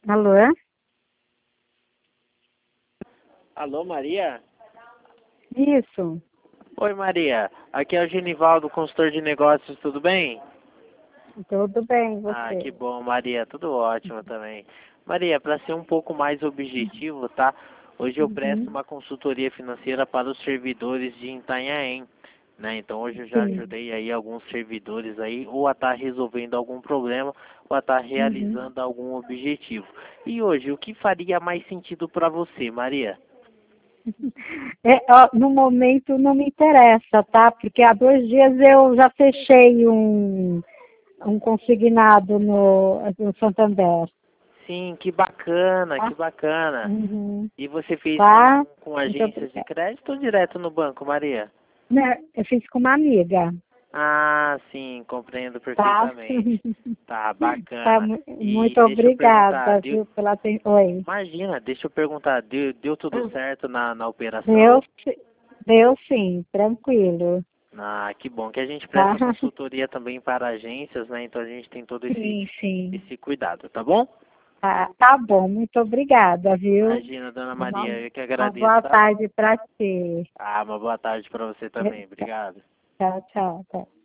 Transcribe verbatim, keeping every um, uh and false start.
Alô? Alô, Maria? Isso. Oi, Maria. Aqui é o Genivaldo, consultor de negócios, tudo bem? Tudo bem, Ah, que você? bom, Maria. Tudo ótimo também. Maria, para ser um pouco mais objetivo, tá? Hoje eu presto Uhum. uma consultoria financeira para os servidores de Itanhaém, né? Então hoje eu já Sim. ajudei aí alguns servidores aí ou a estar resolvendo algum problema ou a estar Uhum. realizando algum objetivo. E hoje, o que faria mais sentido para você, Maria? É, ó, no momento não me interessa, tá? Porque há dois dias eu já fechei um, um consignado no, no Santander. Sim, que bacana, Tá? que bacana. Uhum. E você fez com, Tá? com Muito agências de obrigada. crédito ou direto no banco, Maria? Né, eu fiz com uma amiga, Ah, sim, compreendo tá? perfeitamente. Tá, Tá, bacana. mu- E muito deixa eu perguntar, obrigada, deu, viu, pela atenção. Oi. imagina, deixa eu perguntar, deu, deu tudo certo na, na Deu, operação? si- deu sim, tranquilo. Ah, que bom que a gente Tá? presta consultoria também para agências, né? Então a gente tem todo esse, Sim, sim. esse cuidado, tá bom? Tá, tá bom, muito obrigada, viu? Imagina, dona Uma, Maria, eu que uma agradeço, boa tá? tarde para ti. Ah, uma boa tarde para você também, obrigado. Tchau, tchau. Tchau.